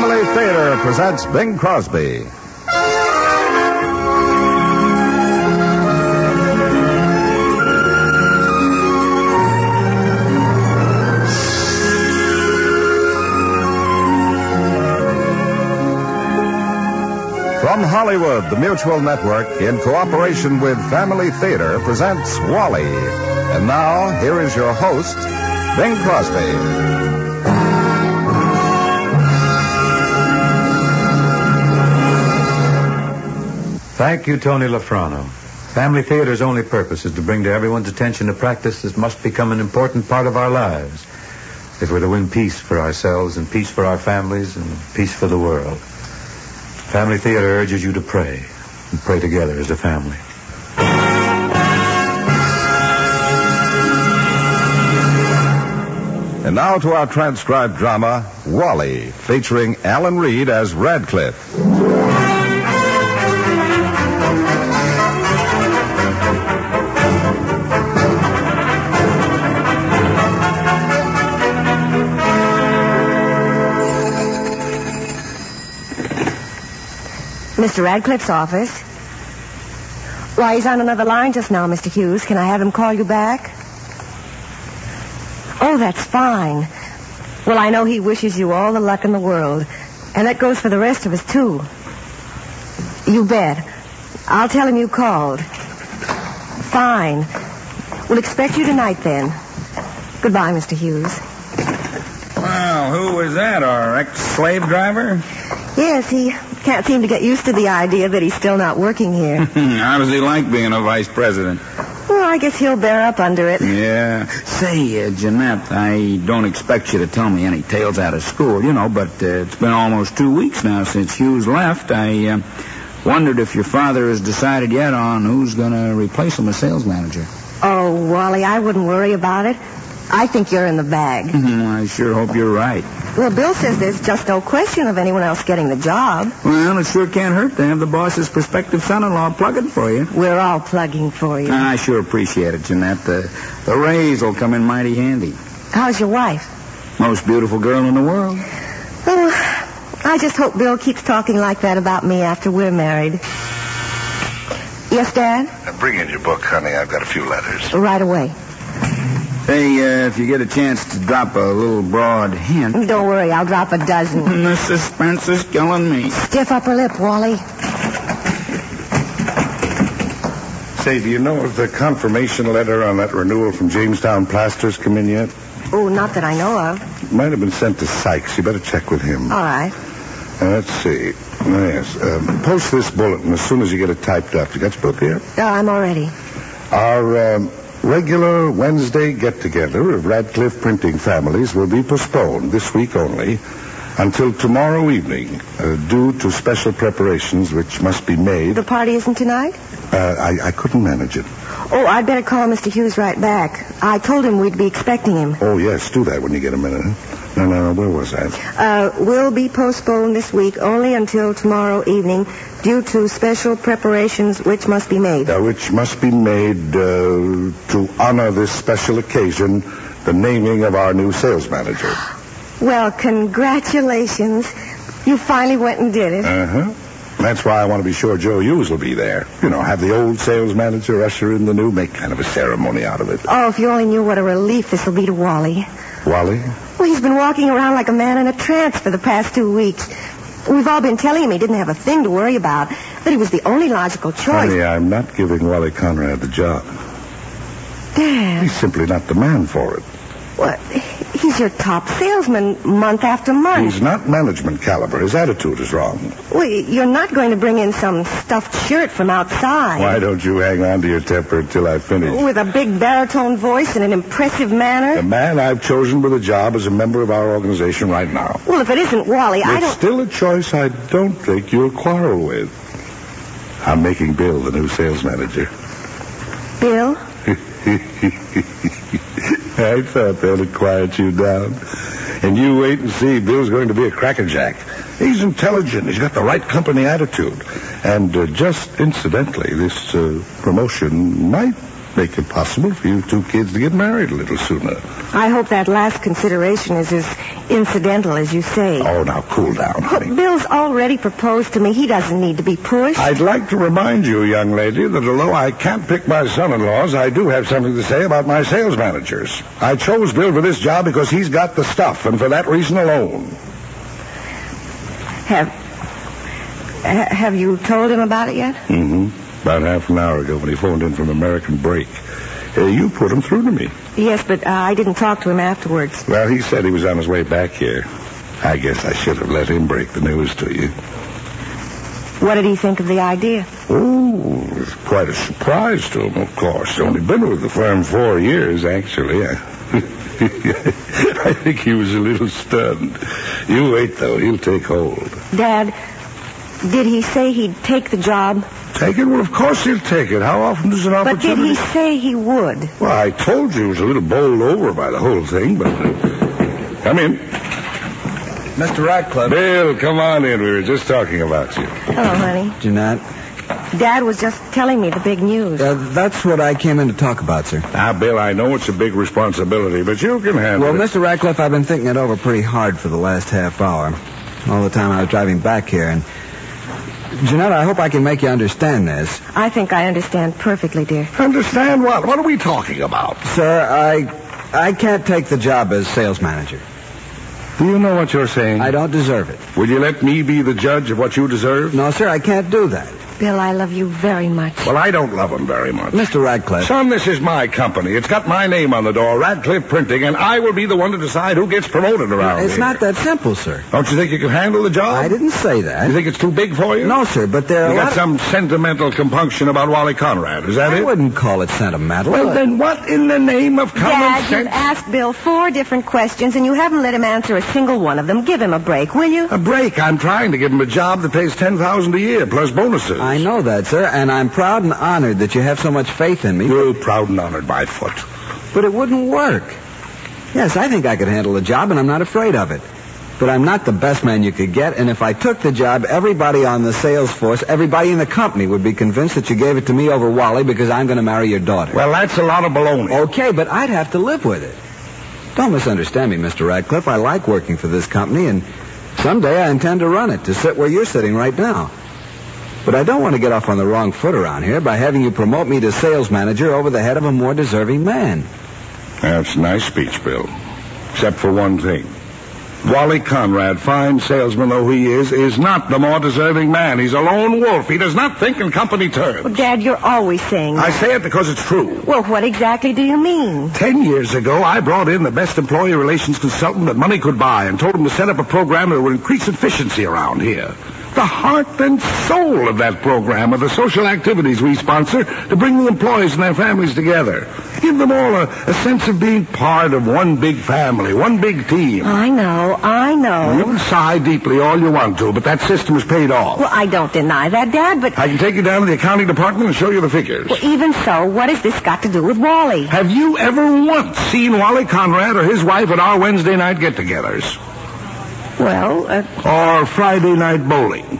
Family Theater presents Bing Crosby. From Hollywood, the Mutual Network, in cooperation with Family Theater, presents Wally. And now, here is your host, Bing Crosby. Thank you, Tony Lafrano. Family Theater's only purpose is to bring to everyone's attention a practice that must become an important part of our lives if we're to win peace for ourselves and peace for our families and peace for the world. Family Theater urges you to pray, and pray together as a family. And now to our transcribed drama, Wally, featuring Alan Reed as Radcliffe. Mr. Radcliffe's office. Why, he's on another line just now, Mr. Hughes. Can I have him call you back? Oh, that's fine. Well, I know he wishes you all the luck in the world. And that goes for the rest of us, too. You bet. I'll tell him you called. Fine. We'll expect you tonight, then. Goodbye, Mr. Hughes. Well, who was that, our ex-slave driver? Yes, he can't seem to get used to the idea that he's still not working here. How does he like being a vice president? Well, I guess he'll bear up under it. Yeah. Say, Jeanette, I don't expect you to tell me any tales out of school, but it's been almost 2 weeks now since Hughes left. I wondered if your father has decided yet on who's going to replace him as sales manager. Oh, Wally, I wouldn't worry about it. I think you're in the bag. I sure hope you're right. Well, Bill says there's just no question of anyone else getting the job. Well, it sure can't hurt to have the boss's prospective son-in-law plugging for you. We're all plugging for you. I sure appreciate it, Jeanette. The raise will come in mighty handy. How's your wife? Most beautiful girl in the world. Oh, I just hope Bill keeps talking like that about me after we're married. Yes, Dad? Bring in your book, honey. I've got a few letters. Right away. Hey, if you get a chance to drop a little broad hint... Don't worry, I'll drop a dozen. The suspense is killing me. Stiff upper lip, Wally. Say, do you know if the confirmation letter on that renewal from Jamestown Plaster's come in yet? Oh, not that I know of. It might have been sent to Sykes. You better check with him. All right. Let's see. Yes. Post this bulletin as soon as you get it typed up. You got your book here? I'm all ready. Our regular Wednesday get-together of Radcliffe printing families will be postponed this week only until tomorrow evening due to special preparations which must be made. The party isn't tonight? I couldn't manage it. Oh, I'd better call Mr. Hughes right back. I told him we'd be expecting him. Oh, yes, do that when you get a minute. No, where was I? Will be postponed this week only until tomorrow evening due to special preparations which must be made. Which must be made to honor this special occasion, the naming of our new sales manager. Well, congratulations. You finally went and did it. Uh-huh. That's why I want to be sure Joe Hughes will be there. Have the old sales manager usher in the new, make kind of a ceremony out of it. Oh, if you only knew what a relief this will be to Wally. Wally? Well, he's been walking around like a man in a trance for the past 2 weeks. We've all been telling him he didn't have a thing to worry about, that he was the only logical choice. Honey, I'm not giving Wally Conrad the job. Dad. He's simply not the man for it. What? He's your top salesman month after month. He's not management caliber. His attitude is wrong. Well, you're not going to bring in some stuffed shirt from outside. Why don't you hang on to your temper until I finish? With a big baritone voice and an impressive manner? The man I've chosen for the job is a member of our organization right now. Well, if it isn't Wally, I don't... It's still a choice I don't think you'll quarrel with. I'm making Bill the new sales manager. Bill? I thought that'd quiet you down. And you wait and see. Bill's going to be a crackerjack. He's intelligent. He's got the right company attitude. And just incidentally, this promotion might make it possible for you two kids to get married a little sooner. I hope that last consideration is as incidental as you say. Oh, now cool down, honey. But Bill's already proposed to me. He doesn't need to be pushed. I'd like to remind you, young lady, that although I can't pick my son-in-laws, I do have something to say about my sales managers. I chose Bill for this job because he's got the stuff, and for that reason alone. Have you told him about it yet? Mm-hmm. About half an hour ago when he phoned in from American Break. You put him through to me. Yes, but I didn't talk to him afterwards. Well, he said he was on his way back here. I guess I should have let him break the news to you. What did he think of the idea? Oh, it was quite a surprise to him, of course. Only been with the firm 4 years, actually. I think he was a little stunned. You wait, though. He'll take hold. Dad, did he say he'd take the job? Take it? Well, of course he'll take it. How often does an opportunity... But did he say he would? Well, I told you he was a little bowled over by the whole thing, but... Come in. Mr. Radcliffe. Bill, come on in. We were just talking about you. Hello, honey. Jeanette. Dad was just telling me the big news. That's what I came in to talk about, sir. Now, Bill, I know it's a big responsibility, but you can handle it. Well, Mr. Radcliffe, I've been thinking it over pretty hard for the last half hour. All the time I was driving back here, and... Jeanette, I hope I can make you understand this. I think I understand perfectly, dear. Understand what? What are we talking about? Sir, I can't take the job as sales manager. Do you know what you're saying? I don't deserve it. Will you let me be the judge of what you deserve? No, sir, I can't do that. Bill, I love you very much. Well, I don't love him very much. Mr. Radcliffe. Son, this is my company. It's got my name on the door, Radcliffe Printing, and I will be the one to decide who gets promoted around It's here. not that simple, sir. Don't you think you can handle the job? I didn't say that. You think it's too big for you? No, sir, but there are You a got lot some sentimental compunction about Wally Conrad, is that I it? wouldn't call it sentimental. Well, then what in the name of common Dad, sense? you've asked Bill 4 different questions, and you haven't let him answer a single one of them. Give him a break, will you? A break. I'm trying to give him a job that pays $10,000 a year, plus bonuses. I know that, sir, and I'm proud and honored that you have so much faith in me. You're proud and honored, my foot. But it wouldn't work. Yes, I think I could handle the job, and I'm not afraid of it. But I'm not the best man you could get, and if I took the job, everybody on the sales force, everybody in the company would be convinced that you gave it to me over Wally because I'm going to marry your daughter. Well, that's a lot of baloney. Okay, but I'd have to live with it. Don't misunderstand me, Mr. Radcliffe. I like working for this company, and someday I intend to run it, to sit where you're sitting right now. But I don't want to get off on the wrong foot around here by having you promote me to sales manager over the head of a more deserving man. That's a nice speech, Bill. Except for one thing. Wally Conrad, fine salesman though he is not the more deserving man. He's a lone wolf. He does not think in company terms. Well, Dad, you're always saying that. I say it because it's true. Well, what exactly do you mean? 10 years ago, I brought in the best employee relations consultant that money could buy and told him to set up a program that would increase efficiency around here. The heart and soul of that program are the social activities we sponsor to bring the employees and their families together. Give them all a sense of being part of one big family, one big team. I know. You can sigh deeply all you want to, but that system has paid off. Well, I don't deny that, Dad, but... I can take you down to the accounting department and show you the figures. Well, even so, what has this got to do with Wally? Have you ever once seen Wally Conrad or his wife at our Wednesday night get-togethers? Well, Or Friday night bowling?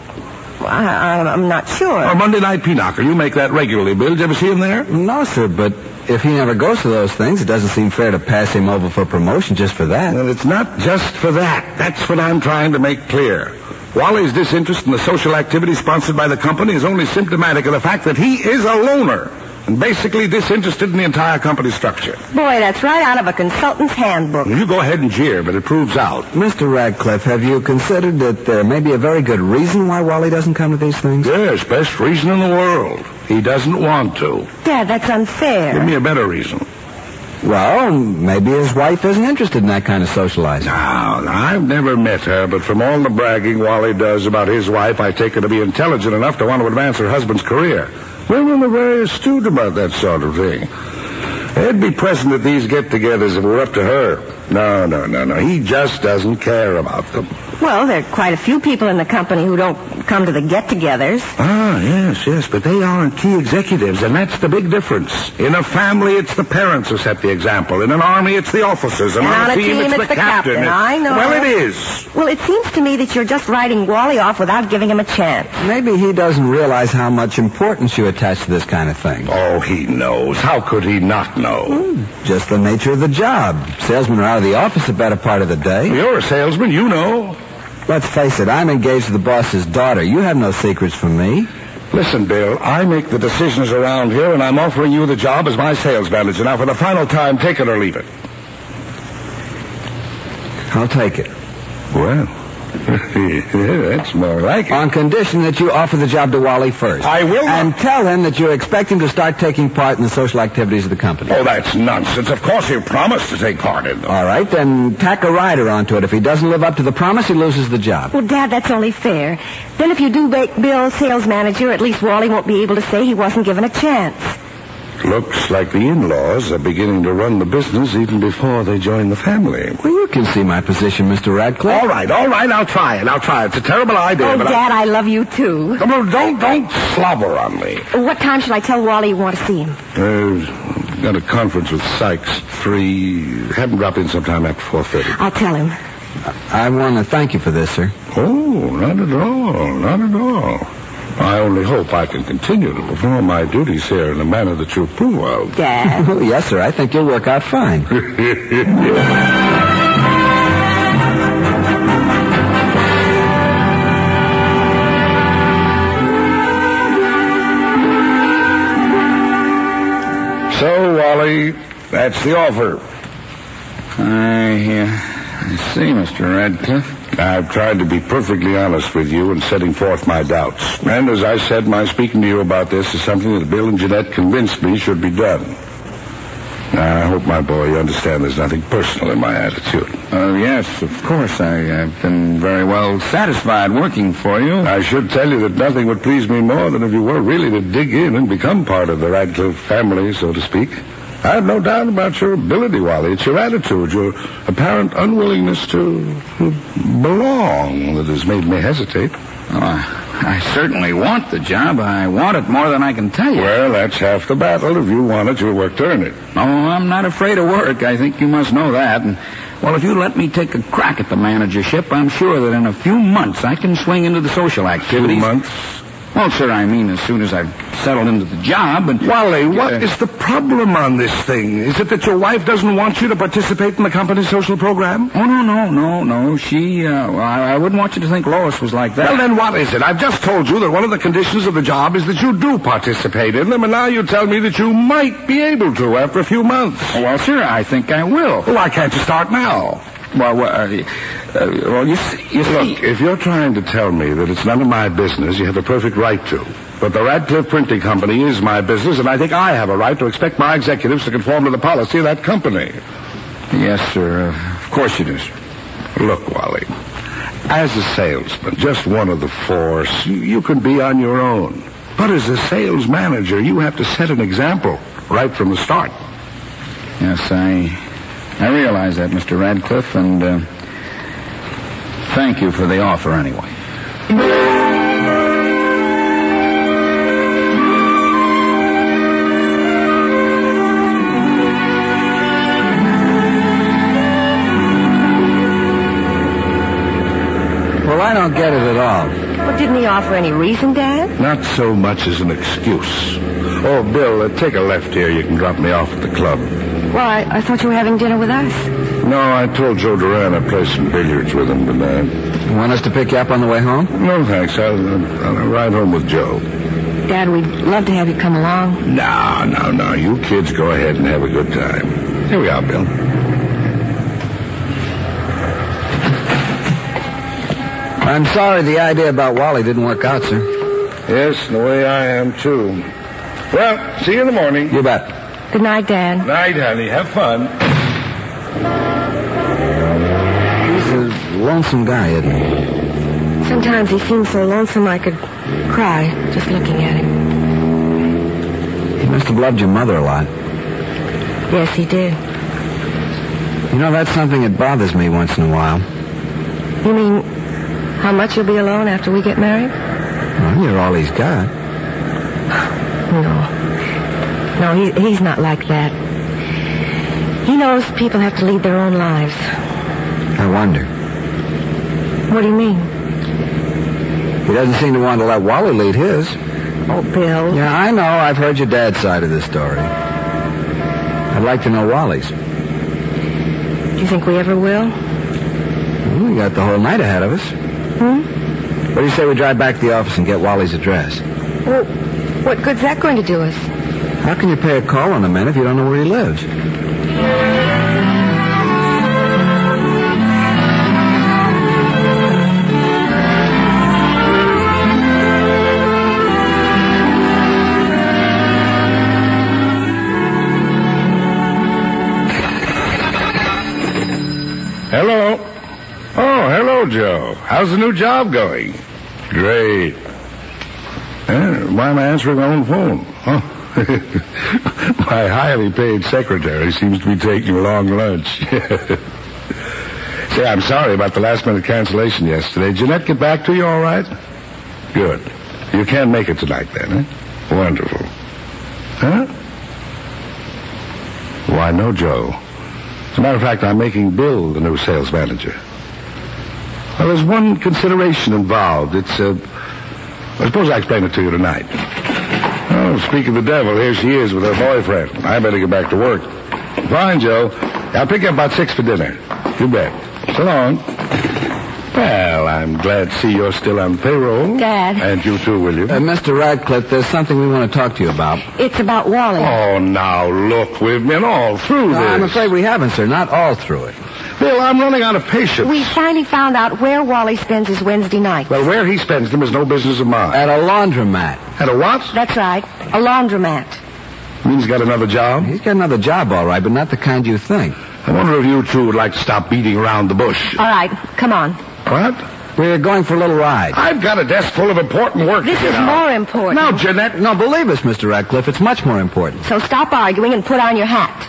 I'm not sure. Or Monday night pinochle. You make that regularly, Bill. Did you ever see him there? No, sir, but if he never goes to those things, it doesn't seem fair to pass him over for promotion just for that. Well, it's not just for that. That's what I'm trying to make clear. Wally's disinterest in the social activities sponsored by the company is only symptomatic of the fact that he is a loner and basically disinterested in the entire company structure. Boy, that's right out of a consultant's handbook. You go ahead and jeer, but it proves out. Mr. Radcliffe, have you considered that there may be a very good reason why Wally doesn't come to these things? Yes, best reason in the world. He doesn't want to. Dad, that's unfair. Give me a better reason. Well, maybe his wife isn't interested in that kind of socializing. Now, I've never met her, but from all the bragging Wally does about his wife, I take her to be intelligent enough to want to advance her husband's career. Women are very astute about that sort of thing. They'd be present at these get-togethers if it were up to her. No. He just doesn't care about them. Well, there are quite a few people in the company who don't come to the get-togethers. Ah, yes, but they aren't key executives, and that's the big difference. In a family, it's the parents who set the example. In an army, it's the officers. And on a team, it's the captain. I know. Well, it is. Well, it seems to me that you're just writing Wally off without giving him a chance. Maybe he doesn't realize how much importance you attach to this kind of thing. Oh, he knows. How could he not know? Just the nature of the job. Salesmen are out of the office a better part of the day. You're a salesman, you know. Let's face it, I'm engaged to the boss's daughter. You have no secrets from me. Listen, Bill, I make the decisions around here, and I'm offering you the job as my sales manager. Now, for the final time, take it or leave it. I'll take it. Well, that's more like it. On condition that you offer the job to Wally first. I will not. And tell him that you're expecting to start taking part in the social activities of the company. Oh, that's nonsense. Of course he'll promise to take part in them. All right, then tack a rider onto it. If he doesn't live up to the promise, he loses the job. Well, Dad, that's only fair. Then if you do make Bill sales manager, at least Wally won't be able to say he wasn't given a chance. Looks like the in-laws are beginning to run the business even before they join the family. Well, you can see my position, Mr. Radcliffe. All right, I'll try it. It's a terrible idea, Oh, but Dad, I love you, too. Don't slobber on me. What time should I tell Wally you want to see him? Got a conference with Sykes, 3. Have him drop in sometime after 4:30. I'll tell him. I want to thank you for this, sir. Oh, not at all. I only hope I can continue to perform my duties here in a manner that you approve of. Dad. Yes, sir. I think you'll work out fine. So, Wally, that's the offer. I see, Mr. Radcliffe. I've tried to be perfectly honest with you in setting forth my doubts. And as I said, my speaking to you about this is something that Bill and Jeanette convinced me should be done. Now, I hope, my boy, you understand there's nothing personal in my attitude. Yes, of course. I've been very well satisfied working for you. I should tell you that nothing would please me more than if you were really to dig in and become part of the Radcliffe family, so to speak. I have no doubt about your ability, Wally. It's your attitude, your apparent unwillingness to belong that has made me hesitate. I certainly want the job. I want it more than I can tell you. Well, that's half the battle. If you want it, you'll work to earn it. Oh, I'm not afraid of work. I think you must know that. And, well, if you let me take a crack at the managership, I'm sure that in a few months I can swing into the social activities. 2 months? Well, sir, I mean as soon as I've settled into the job and... Wally, what is the problem on this thing? Is it that your wife doesn't want you to participate in the company's social program? Oh, no. She, I wouldn't want you to think Lois was like that. Well, then what is it? I've just told you that one of the conditions of the job is that you do participate in them, and now you tell me that you might be able to after a few months. Oh, well, sir, I think I will. Well, why can't you start now? Well, you see... Look, if you're trying to tell me that it's none of my business, you have a perfect right to. But the Radcliffe Printing Company is my business, and I think I have a right to expect my executives to conform to the policy of that company. Yes, sir. Of course you do, sir. Look, Wally, as a salesman, just one of the force, you can be on your own. But as a sales manager, you have to set an example right from the start. Yes, I realize that, Mr. Radcliffe, and thank you for the offer anyway. Well, I don't get it at all. Well, didn't he offer any reason, Dad? Not so much as an excuse. Oh, Bill, take a left here. You can drop me off at the club. Well, I thought you were having dinner with us. No, I told Joe Duran I'd play some billiards with him tonight. You want us to pick you up on the way home? No, thanks. I'll ride home with Joe. Dad, we'd love to have you come along. No. You kids go ahead and have a good time. Here we are, Bill. I'm sorry the idea about Wally didn't work out, sir. Yes, the way I am, too. Well, see you in the morning. You bet. Good night, Dad. Night, honey. Have fun. He's a lonesome guy, isn't he? Sometimes he seems so lonesome I could cry just looking at him. He must have loved your mother a lot. Yes, he did. You know, that's something that bothers me once in a while. You mean how much you'll be alone after we get married? Well, you're all he's got. No, he's not like that. He knows people have to lead their own lives. I wonder. What do you mean? He doesn't seem to want to let Wally lead his. Oh, Bill. Yeah, I know. I've heard your dad's side of the story. I'd like to know Wally's. Do you think we ever will? Well, we got the whole night ahead of us. What do you say we drive back to the office and get Wally's address? Well, what good's that going to do us? How can you pay a call on a man if you don't know where he lives? Hello. Oh, hello, Joe. How's the new job going? Great. Why am I answering my own phone? Huh? My highly paid secretary seems to be taking a long lunch. Say, I'm sorry about the last-minute cancellation yesterday. Did Jeanette get back to you all right? Good. You can't make it tonight, then, eh? Wonderful. Huh? Why, no, Joe. As a matter of fact, I'm making Bill the new sales manager. Well, there's one consideration involved. It's, I suppose I explain it to you tonight. Oh, speak of the devil, here she is with her boyfriend. I better get back to work. Fine, Joe. I'll pick you up about 6 for dinner. You bet. So long. Well, I'm glad to see you're still on payroll. Dad. And you too, will you? Mr. Radcliffe, there's something we want to talk to you about. It's about Wally. Oh, now, look, we've been all through this. I'm afraid we haven't, sir. Not all through it. Bill, I'm running out of patience. We finally found out where Wally spends his Wednesday night. Well, where he spends them is no business of mine. At a laundromat. At a what? That's right. A laundromat. Means he's got another job? He's got another job, all right, but not the kind you think. I wonder if you two would like to stop beating around the bush. All right, come on. What? We're going for a little ride. I've got a desk full of important work This to get is out. more important. No, Jeanette. No, believe us, Mr. Radcliffe. It's much more important. So stop arguing and put on your hat.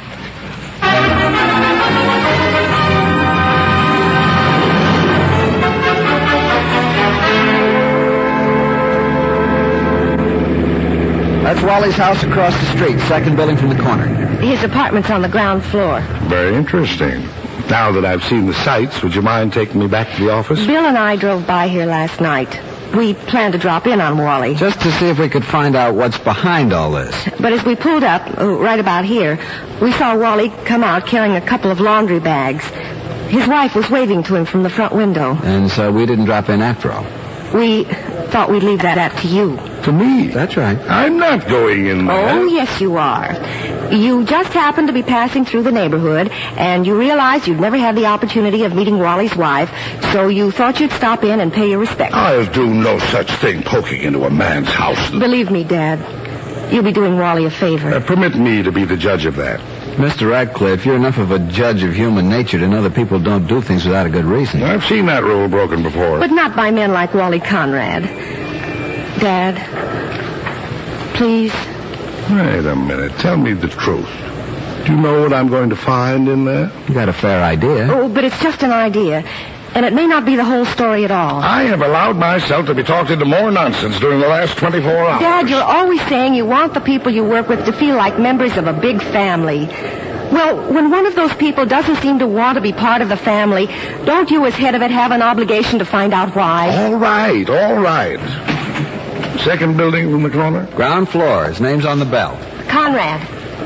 That's Wally's house across the street, second building from the corner. His apartment's on the ground floor. Very interesting. Now that I've seen the sights, would you mind taking me back to the office? Bill and I drove by here last night. We planned to drop in on Wally. Just to see if we could find out what's behind all this. But as we pulled up, right about here, we saw Wally come out carrying a couple of laundry bags. His wife was waving to him from the front window. And so we didn't drop in after all. We thought we'd leave that up to you. To me? That's right. I'm not going in there. Oh, yes, you are. You just happened to be passing through the neighborhood, and you realized you'd never had the opportunity of meeting Wally's wife, so you thought you'd stop in and pay your respects. I'll do no such thing poking into a man's house. Believe me, Dad, you'll be doing Wally a favor. Permit me to be the judge of that. Mr. Radcliffe, you're enough of a judge of human nature to know that people don't do things without a good reason. I've seen that rule broken before. But not by men like Wally Conrad. Dad, please. Wait a minute. Tell me the truth. Do you know what I'm going to find in there? You got a fair idea. Oh, but it's just an idea. And it may not be the whole story at all. I have allowed myself to be talked into more nonsense during the last 24 hours. Dad, you're always saying you want the people you work with to feel like members of a big family. Well, when one of those people doesn't seem to want to be part of the family, don't you, as head of it, have an obligation to find out why? All right, all right. Second building from the corner? Ground floor. His name's on the bell. Conrad.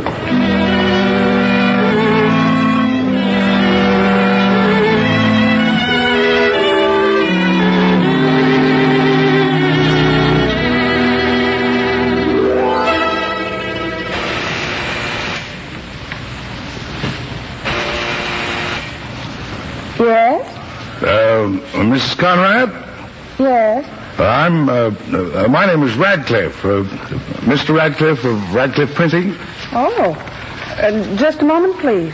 Yes? Mrs. Conrad? Yes. My name is Radcliffe. Mr. Radcliffe of Radcliffe Printing. Oh. Just a moment, please.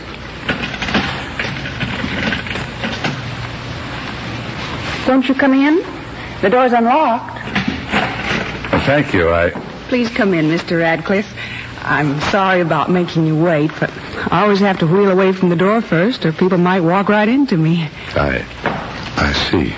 Won't you come in? The door's unlocked. Thank you. Please come in, Mr. Radcliffe. I'm sorry about making you wait, but I always have to wheel away from the door first, or people might walk right into me. I see.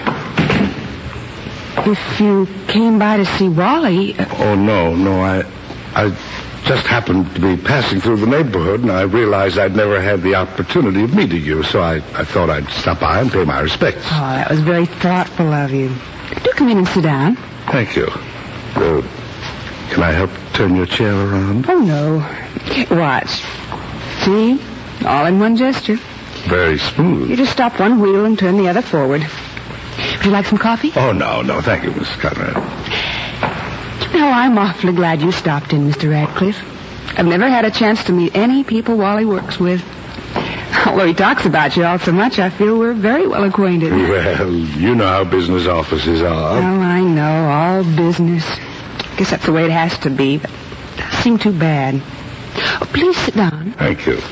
If you came by to see Wally... Oh, no. I just happened to be passing through the neighborhood, and I realized I'd never had the opportunity of meeting you, so I thought I'd stop by and pay my respects. Oh, that was very thoughtful of you. Do come in and sit down. Thank you. Can I help turn your chair around? Oh, no. Watch. See? All in one gesture. Very smooth. You just stop one wheel and turn the other forward. Would you like some coffee? Oh, no. Thank you, Mrs. Conrad. No, I'm awfully glad you stopped in, Mr. Radcliffe. I've never had a chance to meet any people Wally works with. Although he talks about you all so much, I feel we're very well acquainted. Well, you know how business offices are. Oh, I know. All business. Guess that's the way it has to be, but it does seem too bad. Oh, please sit down. Thank you.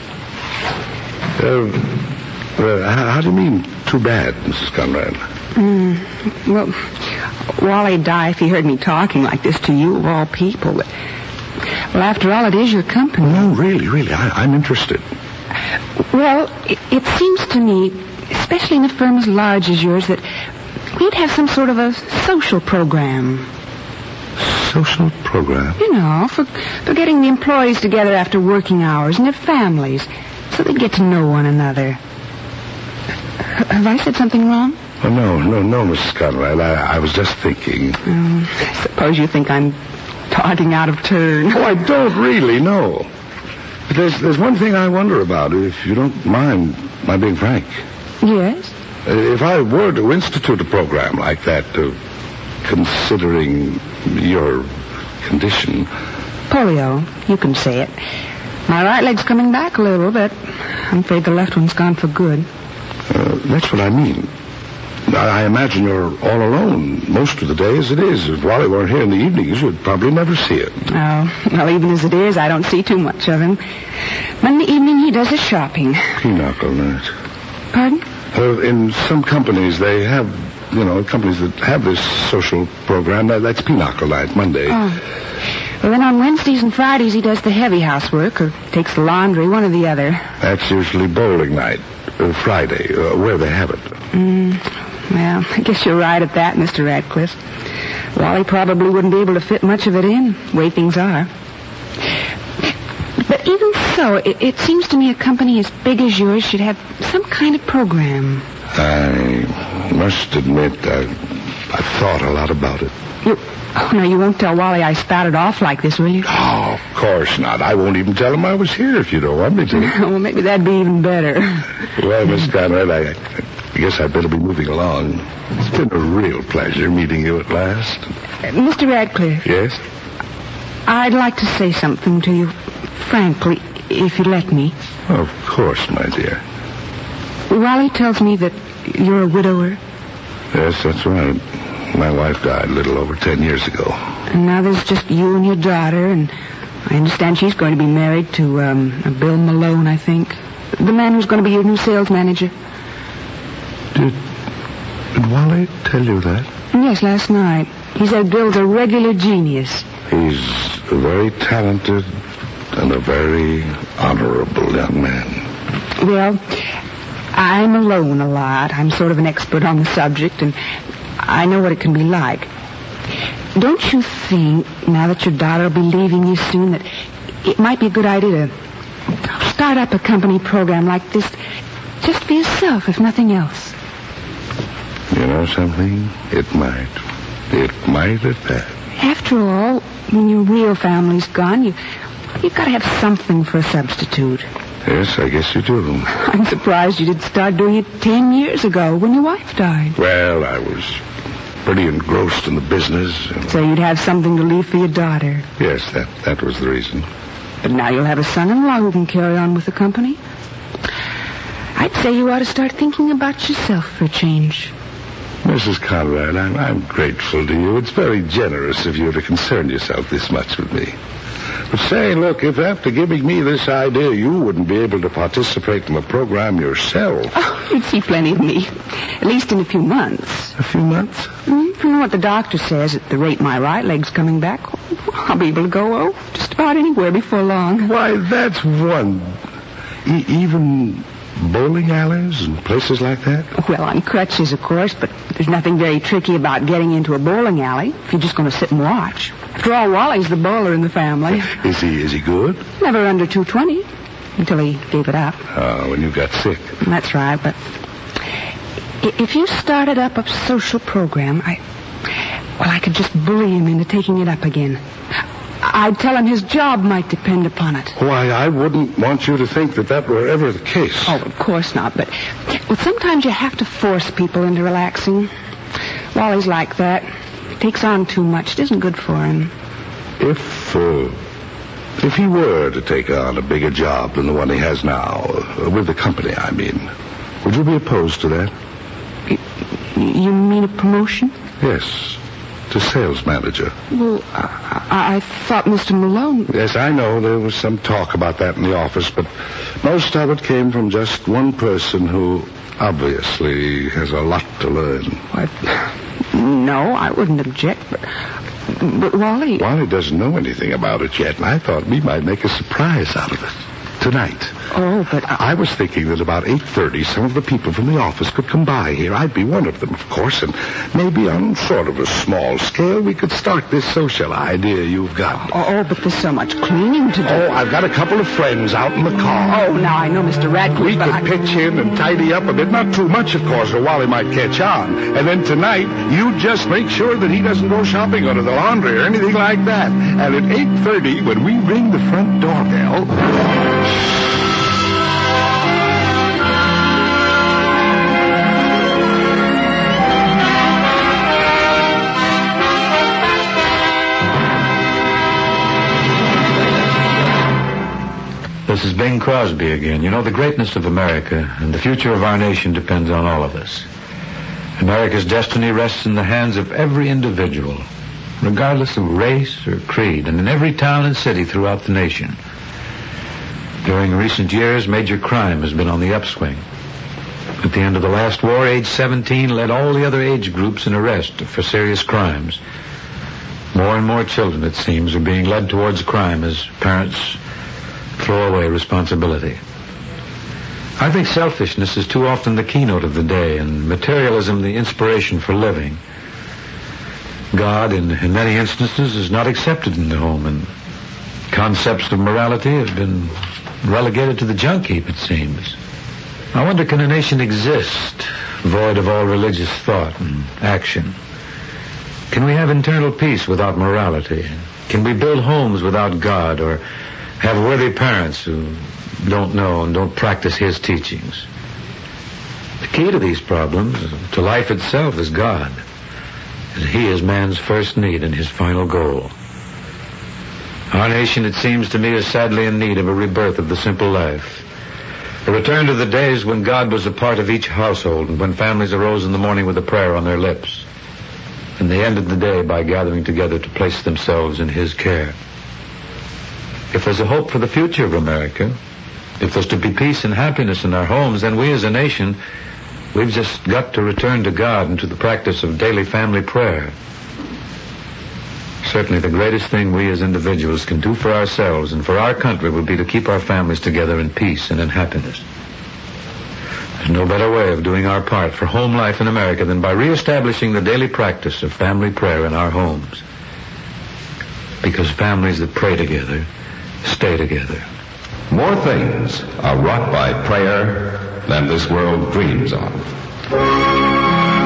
How do you mean, too bad, Mrs. Conrad? Well, Wally'd die if he heard me talking like this to you, of all people. But, well, after all, it is your company. No, really, I'm interested. Well, it seems to me, especially in a firm as large as yours, that we'd have some sort of a social program. Social program? You know, for getting the employees together after working hours and their families, so they'd get to know one another. Have I said something wrong? Oh, no, Mrs. Conrad. I was just thinking. I suppose you think I'm talking out of turn. Oh, I don't really, no. But there's one thing I wonder about, if you don't mind my being frank. Yes? If I were to institute a program like that, considering your condition... Polio, you can say it. My right leg's coming back a little, but I'm afraid the left one's gone for good. That's what I mean. I imagine you're all alone most of the day as it is. If Wally weren't here in the evenings, you'd probably never see him. Oh, well, even as it is, I don't see too much of him. Monday evening, he does his shopping. Pinochle night. Pardon? In some companies, they have, companies that have this social program. That's Pinochle night, Monday. Oh. Well, then on Wednesdays and Fridays, he does the heavy housework or takes the laundry, one or the other. That's usually bowling night, Friday, where they have it. Well, I guess you're right at that, Mr. Radcliffe. Wally probably wouldn't be able to fit much of it in, the way things are. But even so, it seems to me a company as big as yours should have some kind of program. I must admit, I've thought a lot about it. You won't tell Wally I spouted off like this, will you? Oh, of course not. I won't even tell him I was here if you don't want me to. Well, maybe that'd be even better. Well, Miss Conrad, I guess I'd better be moving along. It's been a real pleasure meeting you at last. Mr. Radcliffe. Yes? I'd like to say something to you, frankly, if you'd let me. Of course, my dear. Wally tells me that you're a widower. Yes, that's right. My wife died a little over 10 years ago. And now there's just you and your daughter, and I understand she's going to be married to Bill Malone, I think. The man who's going to be your new sales manager. Did Wally tell you that? Yes, last night. He said Bill's a regular genius. He's a very talented and a very honorable young man. Well, I'm alone a lot. I'm sort of an expert on the subject, and I know what it can be like. Don't you think, now that your daughter will be leaving you soon, that it might be a good idea to start up a company program like this just for yourself, if nothing else? You know something? It might. It might at that. After all, when your real family's gone, you've got to have something for a substitute. Yes, I guess you do. I'm surprised you didn't start doing it 10 years ago when your wife died. Well, I was pretty engrossed in the business. So you'd have something to leave for your daughter. Yes, that was the reason. But now you'll have a son-in-law who can carry on with the company. I'd say you ought to start thinking about yourself for a change. Mrs. Conrad, I'm grateful to you. It's very generous of you to concern yourself this much with me. But say, look, if after giving me this idea you wouldn't be able to participate in the program yourself... Oh, you'd see plenty of me. At least in a few months. A few months? You know what the doctor says. At the rate my right leg's coming back, I'll be able to go, just about about anywhere before long. Why, that's one. Even bowling alleys and places like that? Well, on crutches, of course, but there's nothing very tricky about getting into a bowling alley if you're just going to sit and watch. After all, Wally's the bowler in the family. Is he good? Never under 220 until he gave it up. Oh, when you got sick. That's right, but if you started up a social program, I could just bully him into taking it up again. I'd tell him his job might depend upon it. Why, I wouldn't want you to think that were ever the case. Oh, of course not, but sometimes you have to force people into relaxing. Wally's like that. He takes on too much. It isn't good for him. If he were to take on a bigger job than the one he has now, with the company, I mean, would you be opposed to that? You mean a promotion? Yes, to sales manager. Well, I thought Mr. Malone... Yes, I know there was some talk about that in the office, but most of it came from just one person who obviously has a lot to learn. What? No, I wouldn't object, but Wally... Wally doesn't know anything about it yet, and I thought we might make a surprise out of it. Tonight. Oh, but... I was thinking that about 8:30, some of the people from the office could come by here. I'd be one of them, of course, and maybe on sort of a small scale, we could start this social idea you've got. Oh, but there's so much cleaning to do. Oh, I've got a couple of friends out in the car. Oh, now I know Mr. Radcliffe, We could pitch in and tidy up a bit. Not too much, of course, or Wally might catch on. And then tonight, you just make sure that he doesn't go shopping under the laundry or anything like that. And at 8:30, when we ring the front doorbell... This is Bing Crosby again. You know, the greatness of America and the future of our nation depends on all of us. America's destiny rests in the hands of every individual, regardless of race or creed, and in every town and city throughout the nation. During recent years, major crime has been on the upswing. At the end of the last war, age 17 led all the other age groups in arrest for serious crimes. More and more children, it seems, are being led towards crime as parents throw away responsibility. I think selfishness is too often the keynote of the day, and materialism the inspiration for living. God, in many instances, is not accepted in the home, and concepts of morality have been relegated to the junk heap, it seems. I wonder, can a nation exist void of all religious thought and action? Can we have internal peace without morality? Can we build homes without God, or have worthy parents who don't know and don't practice His teachings? The key to these problems, to life itself, is God. And He is man's first need and his final goal. Our nation, it seems to me, is sadly in need of a rebirth of the simple life. A return to the days when God was a part of each household and when families arose in the morning with a prayer on their lips. And they ended the day by gathering together to place themselves in His care. If there's a hope for the future of America, if there's to be peace and happiness in our homes, then we as a nation, we've just got to return to God and to the practice of daily family prayer. Certainly the greatest thing we as individuals can do for ourselves and for our country would be to keep our families together in peace and in happiness. There's no better way of doing our part for home life in America than by reestablishing the daily practice of family prayer in our homes. Because families that pray together stay together. More things are wrought by prayer than this world dreams of.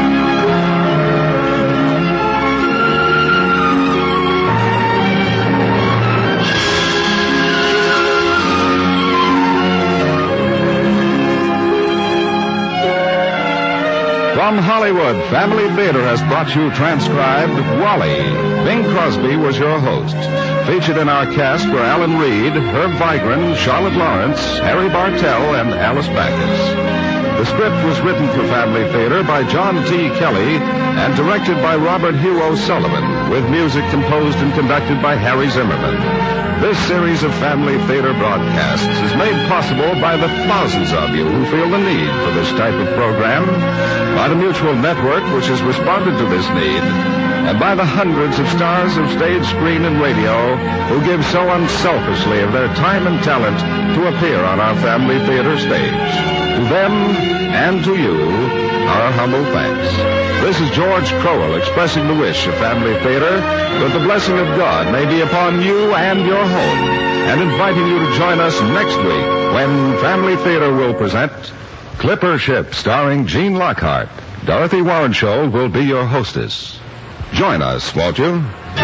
From Hollywood, Family Theater has brought you transcribed Wally. Bing Crosby was your host. Featured in our cast were Alan Reed, Herb Vigran, Charlotte Lawrence, Harry Bartell, and Alice Backus. The script was written for Family Theater by John T. Kelly and directed by Robert Hugh O'Sullivan, with music composed and conducted by Harry Zimmerman. This series of family theater broadcasts is made possible by the thousands of you who feel the need for this type of program, by the Mutual Network, which has responded to this need, and by the hundreds of stars of stage, screen, and radio who give so unselfishly of their time and talent to appear on our family theater stage. To them and to you, our humble thanks. This is George Crowell expressing the wish of Family Theater that the blessing of God may be upon you and your home, and inviting you to join us next week when Family Theater will present Clipper Ship, starring Gene Lockhart. Dorothy Warrensholt will be your hostess. Join us, won't you?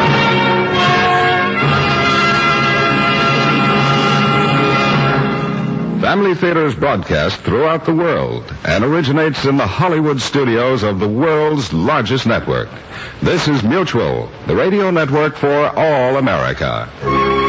Family Theater is broadcast throughout the world and originates in the Hollywood studios of the world's largest network. This is Mutual, the radio network for all America.